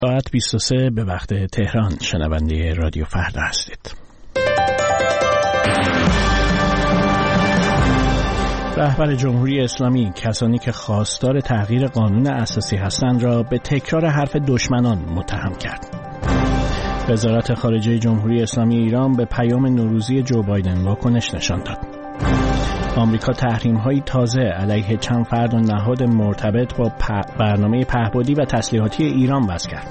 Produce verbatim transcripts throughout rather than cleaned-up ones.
ساعت بیست و سه به وقت تهران شنونده رادیو فردا هستید. رهبر جمهوری اسلامی کسانی که خواستار تغییر قانون اساسی هستند را به تکرار حرف دشمنان متهم کرد. وزارت خارجه جمهوری اسلامی ایران به پیام نوروزی جو بایدن واکنش نشان داد. آمریکا تحریم‌های تازه علیه چند فرد و نهاد مرتبط با برنامه پهپادی و تسلیحاتی ایران وضع کرد.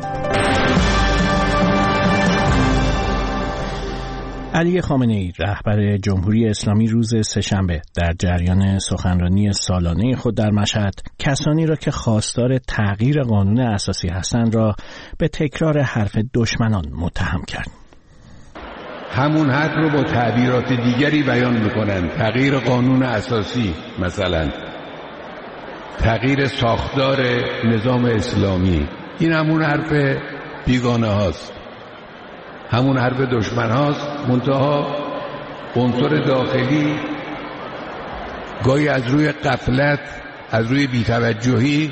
علی خامنه‌ای رهبر جمهوری اسلامی روز سه‌شنبه در جریان سخنرانی سالانه خود در مشهد کسانی را که خواستار تغییر قانون اساسی هستند را به تکرار حرف دشمنان متهم کرد. همون حرف رو با تعبیرات دیگری بیان میکنن. تغییر قانون اساسی، مثلا تغییر ساختار نظام اسلامی، این همون حرف بیگانه هاست، همون حرف دشمن هاست. منتها عنصر داخلی گاهی از روی غفلت، از روی بی‌توجهی،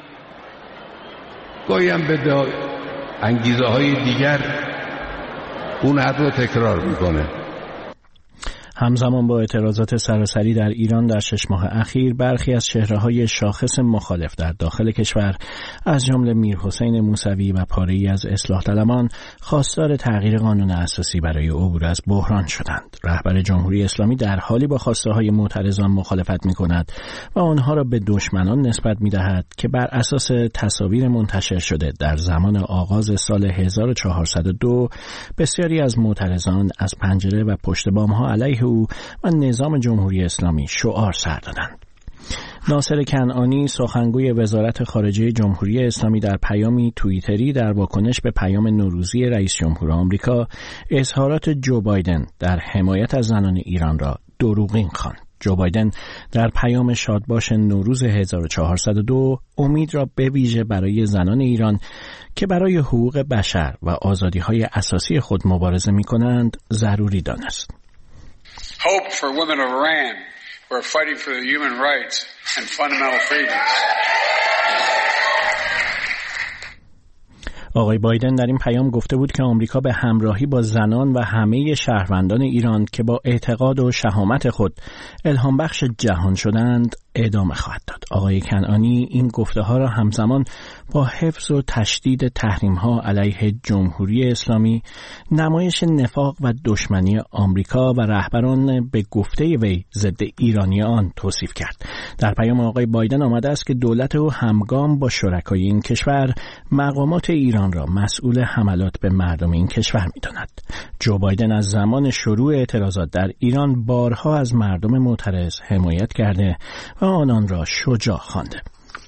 گاهی هم به انگیزه های دیگر اون حرف رو تکرار میکنه. همزمان با اعتراضات سراسری در ایران در شش ماه اخیر، برخی از چهره‌های شاخص مخالف در داخل کشور از جمله میرحسین موسوی و پاره‌ای از اصلاح طلبان خواستار تغییر قانون اساسی برای عبور از بحران شدند. رهبر جمهوری اسلامی در حالی با خواسته‌های معترضان مخالفت می‌کند و آنها را به دشمنان نسبت می‌دهد که بر اساس تصاویر منتشر شده در زمان آغاز سال هزار و چهارصد و دو بسیاری از معترضان از پنجره و پشت بام‌ها علیه او و نظام جمهوری اسلامی شعار سر دادند. ناصر کنعانی سخنگوی وزارت خارجه جمهوری اسلامی در پیامی توییتری در واکنش به پیام نوروزی رئیس جمهور آمریکا اظهارات جو بایدن در حمایت از زنان ایران را دروغین خواند. جو بایدن در پیام شادباش نوروز هزار و چهارصد و دو امید را به ویژه برای زنان ایران که برای حقوق بشر و آزادی‌های اساسی خود مبارزه می‌کنند ضروری دانست. Hope for women of Iran who are fighting for their human rights and fundamental freedoms. آقای بایدن در این پیام گفته بود که آمریکا به همراهی با زنان و همه شهروندان ایران که با اعتقاد و شهامت خود الهام بخش جهان شدند ادامه خواهد داد. آقای کنعانی این گفته ها را همزمان با حفظ و تشدید تحریم ها علیه جمهوری اسلامی، نمایش نفاق و دشمنی آمریکا و رهبران به گفته وی ضد ایرانی آن توصیف کرد. در پیام آقای بایدن آمده است که دولت او همگام با شرکای این کشور مقامات ایران را مسئول حملات به مردم این کشور می‌داند. جو بایدن از زمان شروع اعتراضات در ایران بارها از مردم معترض حمایت کرده و آنان را شجاع خوانده.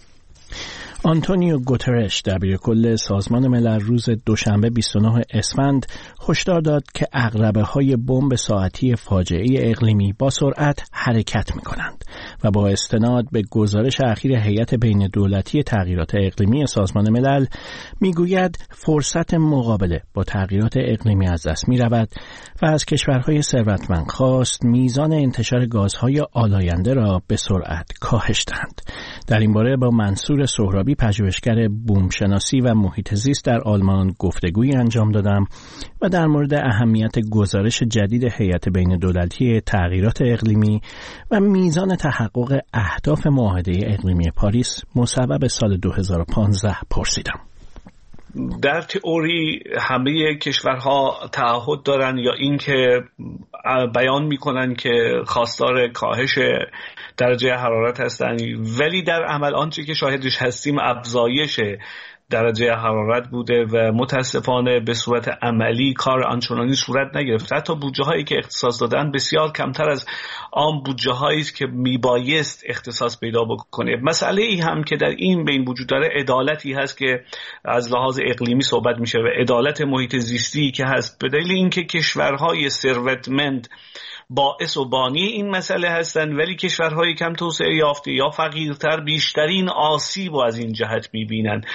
آنتونیو گوترش دبیرکل سازمان ملل روز دوشنبه بیست و نه اسفند هشدار داد که عقربه‌های بمب ساعتی فاجعه اقلیمی با سرعت حرکت می‌کنند و با استناد به گزارش اخیر هیئت بین دولتی تغییرات اقلیمی سازمان ملل می‌گوید فرصت مقابله با تغییرات اقلیمی از دست می‌رود و از کشورهای ثروتمند خواست میزان انتشار گازهای آلاینده را به سرعت کاهش دهند. در این باره با منصور سهرابی پژوهشگر بومشناسی و محیط زیست در آلمان گفتگویی انجام دادم و در مورد اهمیت گزارش جدید هیئت بین دولتی تغییرات اقلیمی و میزان تحقق اهداف معاهده اقلیمی پاریس مصوب سال دو هزار و پانزده پرسیدم. در تئوری همه کشورها تعهد دارن یا اینکه بیان میکنن که خواستار کاهش درجه حرارت هستند، ولی در عمل آنچه که شاهدش هستیم افزایش درجه حرارت بوده و متاسفانه به صورت عملی کار آنچنانی صورت نگرفت. حتی بودجه هایی که اختصاص دادن بسیار کمتر از آن بودجه هایی است که میبایست اختصاص پیدا بکنه. مسئله ای هم که در این بین وجود داره عدالتی هست که از لحاظ اقلیمی صحبت میشه و عدالت محیط زیستی که هست، به دلیل اینکه کشورهای ثروتمند باعث و بانی این مسئله هستند، ولی کشورهای کم توسعه یافته یا فقیرتر بیشترین آسیب و از این جهت میبینند. حالا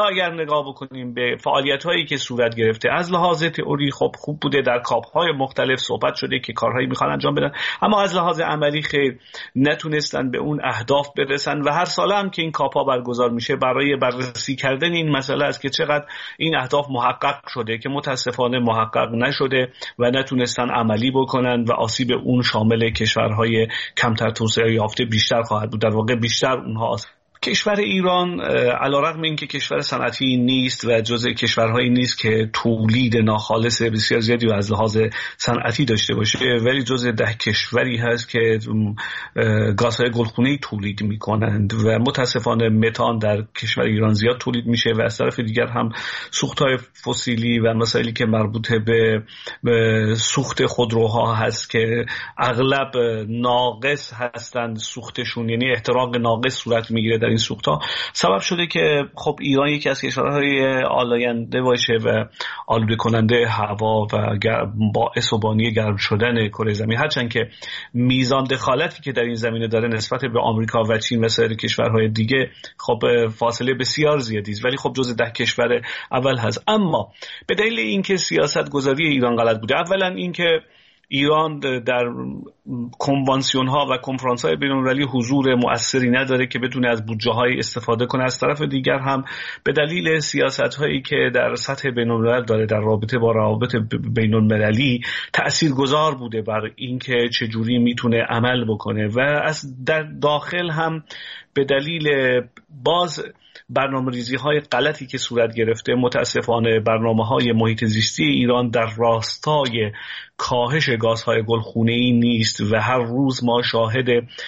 اگر نگاه بکنیم به فعالیت‌هایی که صورت گرفته از لحاظ تئوری خب خوب بوده، در کاپ‌های مختلف صحبت شده که کارهایی میخوان انجام بدن، اما از لحاظ عملی خیر نتونستن به اون اهداف برسن و هر سال هم که این کاپ‌ها برگزار میشه برای بررسی کردن این مسئله است که چقدر این اهداف محقق شده که متاسفانه محقق نشده و نتونستن عملی بکنن و آسیب اون شامل کشورهای کمتر توسعه یافته بیشتر خواهد بود. در واقع بیشتر اونها آسیب. کشور ایران علیرغم اینکه کشور صنعتی نیست و جزء کشورهایی نیست که تولید ناخالص بسیار زیادی از لحاظ صنعتی داشته باشه، ولی جزء ده کشوری هست که گازهای گلخونه‌ای تولید میکنند و متاسفانه متان در کشور ایران زیاد تولید میشه و از طرف دیگر هم سوختهای فسیلی و مسائلی که مربوط به سوخت خودروها هست که اغلب ناقص هستند سوختشون، یعنی احتراق ناقص صورت میگیره در این سوخت‌ها، سبب شده که خب ایران یکی از کشورهای آلاینده باشه و آلوده کننده هوا و باعث و بانی گرم شدن کره زمین، هرچند که میزان دخالتی که در این زمینه داره نسبت به آمریکا و چین و سایر کشورهای دیگه خب فاصله بسیار زیادی است، ولی خب جزو ده کشور اول هست. اما به دلیل اینکه سیاست گذاری ایران غلط بوده، اولا اینکه ایران در کنوانسیون ها و کنفرانس های بین المللی حضور مؤثری نداره که بتونه از بودجه های استفاده کنه، از طرف دیگر هم به دلیل سیاست هایی که در سطح بین الملل داره در رابطه با روابط بین المللی تاثیرگذار بوده بر اینکه چجوری میتونه عمل بکنه و از در داخل هم به دلیل باز برنامه‌ریزی های غلطی که صورت گرفته، متاسفانه برنامه‌های محیط زیستی ایران در راستای کاهش گازهای گلخونه‌ای نیست و هر روز ما شاهد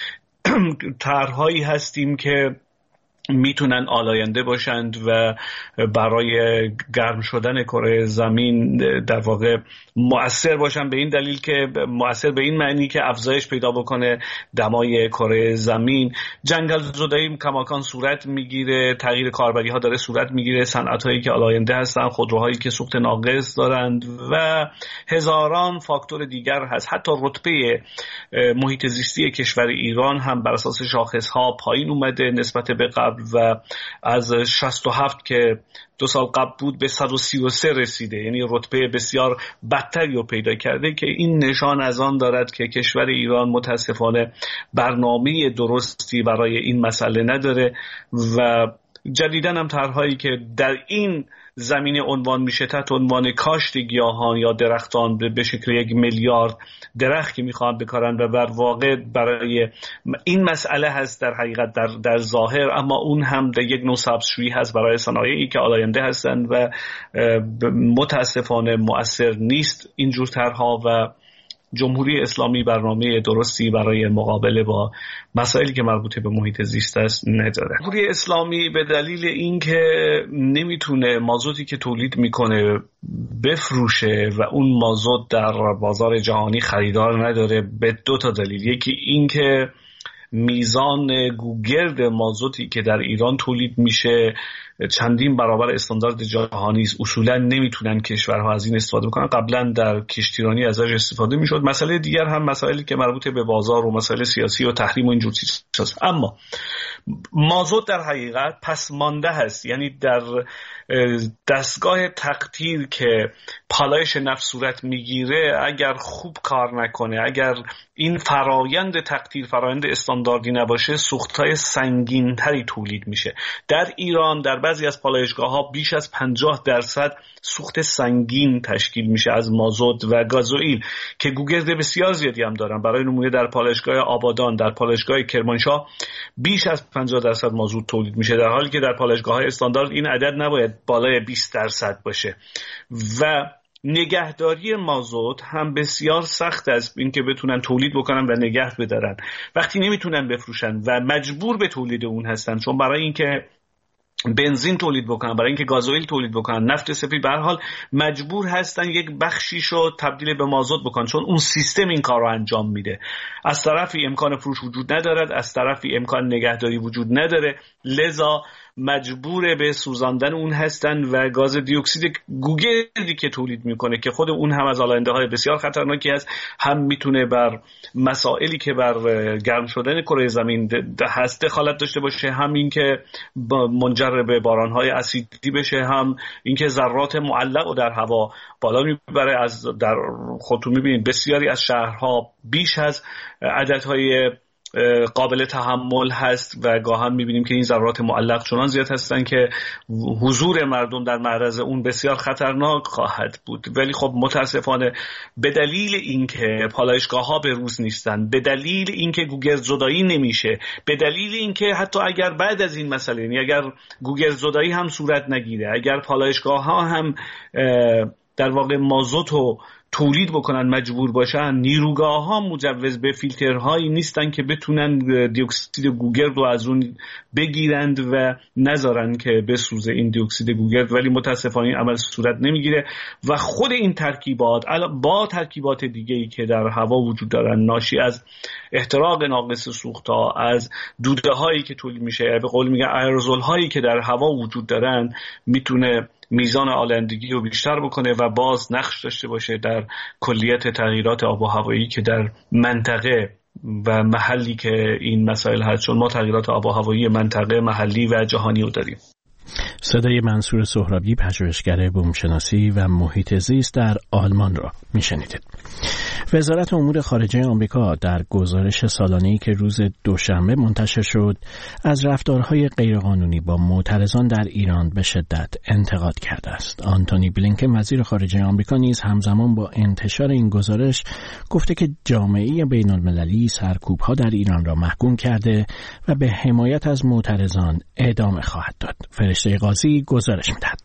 طرح‌هایی هستیم که میتونن آلاینده باشند و برای گرم شدن کره زمین در واقع مؤثر باشن، به این دلیل که مؤثر به این معنی که افزایش پیدا بکنه دمای کره زمین، جنگل زدایی کماکان صورت میگیره، تغییر کاربری ها داره صورت میگیره، صنعت هایی که آلاینده هستن، خودروهایی که سوخت ناقص دارند و هزاران فاکتور دیگر هست. حتی رتبه محیط زیستی کشور ایران هم بر اساس شاخص ها پایین اومده نسبت به قبل و از شصت و هفت که دو سال قبل بود به صد و سی و سه رسیده، یعنی رتبه بسیار بدتری رو پیدا کرده که این نشان از آن دارد که کشور ایران متاسفانه برنامه درستی برای این مسئله نداره و جدیداً هم طرح‌هایی که در این زمینه عنوان میشه تحت عنوان کاشت گیاهان یا درختان به شکل یک میلیارد درخت که میخوان بکارن و بر واقع برای این مسئله هست در حقیقت در, در ظاهر، اما اون هم در یک نوع سبزشویی هست برای صنایعی که آلاینده هستند و متاسفانه مؤثر نیست اینجور طرح‌ها و جمهوری اسلامی برنامه درستی برای مقابله با مسائلی که مربوط به محیط زیست است نداره. جمهوری اسلامی به دلیل اینکه نمیتونه مازوتی که تولید میکنه بفروشه و اون مازوت در بازار جهانی خریدار نداره به دو تا دلیل. یکی اینکه میزان گوگرد مازوتی که در ایران تولید میشه چندین برابر استاندارد جهانی است، اصولا نمیتونن کشورها از این استفاده بکنن. قبلا در کشتیرانی ازش استفاده میشد. مسئله دیگر هم مسائلی که مربوط به بازار و مسائل سیاسی و تحریم و اینجور چیزاست. اما مازوت در حقیقت پس مانده هست، یعنی در دستگاه تقطیر که پالایش نفت صورت میگیره اگر خوب کار نکنه، اگر این فرایند تقطیر فرایند استانداردی نباشه، سوخت‌های سنگین‌تری تولید میشه. در ایران در بعضی از پالایشگاه‌ها بیش از پنجاه درصد سوخت سنگین تشکیل میشه از مازوت و گازوئیل که گوگرد بسیار زیادی هم دارن. برای نمونه در پالایشگاه آبادان، در پالایشگاه کرمانشاه بیش از پنجاه درصد مازوت تولید میشه، در حالی که در پالایشگاه‌های استاندارد این عدد نباید بالای بیست درصد باشه. و نگهداری مازوت هم بسیار سخت است، اینکه بتونن تولید بکنن و نگه بدارن وقتی نمیتونن بفروشن و مجبور به تولید اون هستن، چون برای اینکه بنزین تولید بکنن، برای اینکه گازوئیل تولید بکنن، نفت سفید، به هر حال مجبور هستن یک بخشیشو تبدیل به مازوت بکنن، چون اون سیستم این کار رو انجام میده. از طرفی امکان فروش وجود ندارد، از طرفی امکان نگهداری وجود نداره، لذا مجبور به سوزاندن اون هستن و گاز دی اکسید گوگردی که تولید میکنه که خود اون هم از آلاینده های بسیار خطرناکی است، هم میتونه بر مسائلی که بر گرم شدن کره زمین هست دخالت داشته باشه، هم این که منجر به بارانهای اسیدی بشه، هم این که ذرات معلق و در هوا بالا میبره. از در خودتون میبینید بسیاری از شهرها بیش از عددهای قابل تحمل هست و گاهن میبینیم که این ذرات معلق چنان زیاد هستن که حضور مردم در معرض اون بسیار خطرناک خواهد بود. ولی خب متاسفانه به دلیل اینکه پالایشگاه ها به روز نیستن، به دلیل اینکه گوگرد زدایی نمیشه، به دلیل اینکه حتی اگر بعد از این مسئله، یعنی اگر گوگرد زدایی هم صورت نگیره، اگر پالایشگاه ها هم در واقع مازوت و تولید بکنن مجبور باشن، نیروگاه ها مجوز به فیلترهایی نیستن که بتونن دی اکسید گوگرد رو از اون بگیرند و نذارن که بسوزه این دی اکسید گوگرد. ولی متاسفانه این عمل صورت نمیگیره و خود این ترکیبات با ترکیبات دیگه‌ای که در هوا وجود دارن، ناشی از احتراق ناقص سوخت‌ها، از دوده هایی که تولید میشه، به قول میگن آیروزول هایی که در هوا وجود دارن، میتونه میزان آلایندگی رو بیشتر بکنه و باز نقش داشته باشه در کلیت تغییرات آب و هوایی که در منطقه و محلی که این مسائل هست، چون ما تغییرات آب و هوایی منطقه، محلی و جهانی رو داریم. صدای منصور سهرابی، پژوهشگر بومشناسی و محیط زیست در آلمان را میشنیدید. وزارت امور خارجه آمریکا در گزارش سالانه‌ای که روز دوشنبه منتشر شد از رفتارهای غیرقانونی با معترضان در ایران به شدت انتقاد کرده است. آنتونی بلینکن وزیر خارجه آمریکا نیز همزمان با انتشار این گزارش گفته که جامعه بین‌المللی سرکوب‌ها در ایران را محکوم کرده و به حمایت از معترضان ادامه خواهد داد. فرشته قاضی گزارش می‌دهد.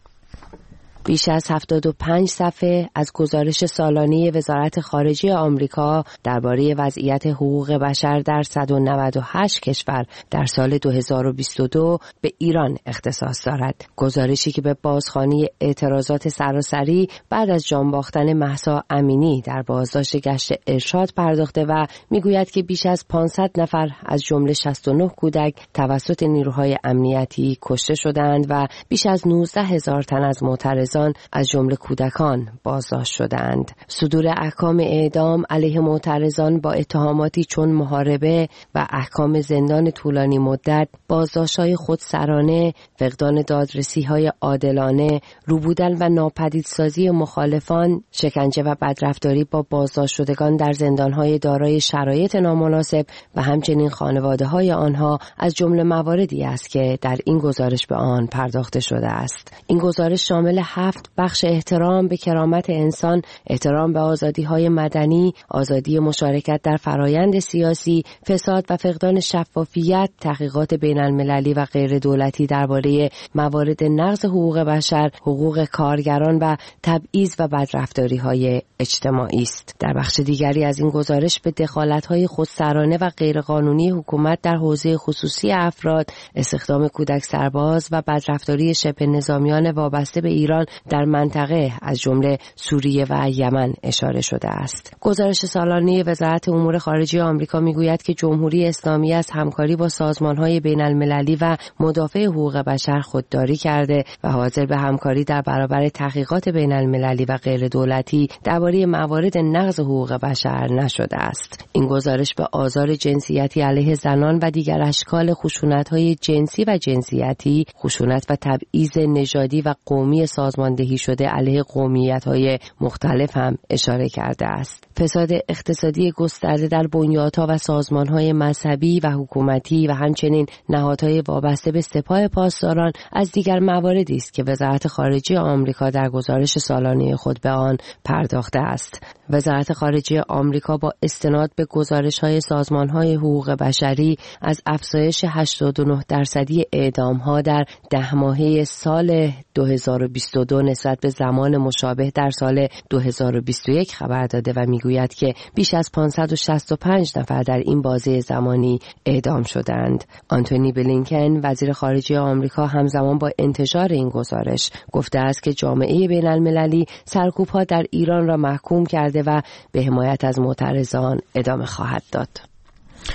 بیش از هفتاد و پنج صفحه از گزارش سالانه وزارت خارجه آمریکا درباره وضعیت حقوق بشر در صد و نود و هشت کشور در سال دو هزار و بیست و دو به ایران اختصاص دارد. گزارشی که به بازخوانی اعتراضات سراسری بعد از جان باختن مهسا امینی در بازداشت گشت ارشاد پرداخته و میگوید که بیش از پانصد نفر از جمله شصت و نه کودک توسط نیروهای امنیتی کشته شدند و بیش از نوزده هزار تن از معترضان از جمله کودکان بازداشت شدند. صدور احکام اعدام علیه معترضان با اتهاماتی چون محاربه و احکام زندان طولانی مدت، بازداشت‌های خودسرانه، فقدان دادرسی‌های عادلانه، روبودن و ناپدیدسازی مخالفان، شکنجه و بدرفتاری با بازداشت شدگان در زندان‌های دارای شرایط نامناسب و همچنین خانواده‌های آنها از جمله مواردی است که در این گزارش به آن پرداخته شده است. این گزارش شامل هفت بخش احترام به کرامت انسان، احترام به آزادی‌های مدنی، آزادی مشارکت در فرایند سیاسی، فساد و فقدان شفافیت، تحقیقات بین‌المللی و غیر دولتی درباره موارد نقض حقوق بشر، حقوق کارگران و تبعیض و بدرفتاری‌های اجتماعی است. در بخش دیگری از این گزارش به دخالت‌های خودسرانه و غیرقانونی حکومت در حوزه خصوصی افراد، استخدام کودک سرباز و بدرفتاری شبه نظامیان وابسته به ایران در منطقه از جمله سوریه و یمن اشاره شده است. گزارش سالانه وزارت امور خارجه آمریکا میگوید که جمهوری اسلامی از همکاری با سازمان‌های بین‌المللی و مدافع حقوق بشر خودداری کرده و حاضر به همکاری در برابر تحقیقات بین‌المللی و غیر دولتی درباره موارد نقض حقوق بشر نشده است. این گزارش به آزار جنسیتی علیه زنان و دیگر اشکال خشونت‌های جنسی و جنسیتی، خشونت و تبعیض نژادی و قومی سازماندهی شده علیه قومیت‌های مختلف هم اشاره کرده است. فساد اقتصادی گسترده در بنیادها و سازمان‌های مذهبی و حکومتی و همچنین نهادهای وابسته به سپاه پاسداران از دیگر مواردی است که وزارت خارجه آمریکا در گزارش سالانه خود به آن پرداخته است. وزارت خارجه آمریکا با استناد به گزارش‌های سازمان‌های حقوق بشری از افزایش هشتاد و نه درصدی اعدام‌ها در ده ماهه سال دو هزار و بیست و دو نسبت به زمان مشابه در سال دو هزار و بیست و یک خبر داده و میگوید که بیش از پانصد و شصت و پنج نفر در این بازه زمانی اعدام شدند. آنتونی بلینکن وزیر خارجه آمریکا همزمان با انتشار این گزارش گفته است که جامعه بین‌المللی سرکوب‌ها در ایران را محکوم کرده و به حمایت از معترضان ادامه خواهد داد.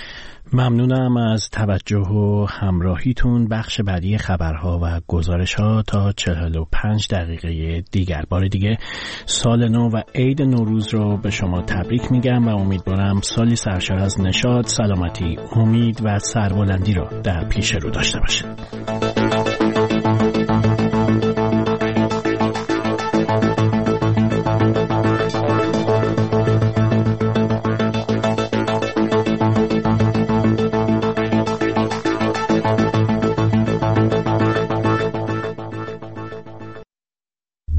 ممنونم از توجه و همراهیتون. بخش بعدی خبرها و گزارش‌ها تا چهل و پنج دقیقه دیگر. بار دیگه سال نو و عید نوروز رو به شما تبریک میگم و امیدوارم سالی سرشار از نشاط، سلامتی، امید و سربلندی رو در پیش رو داشته باشید.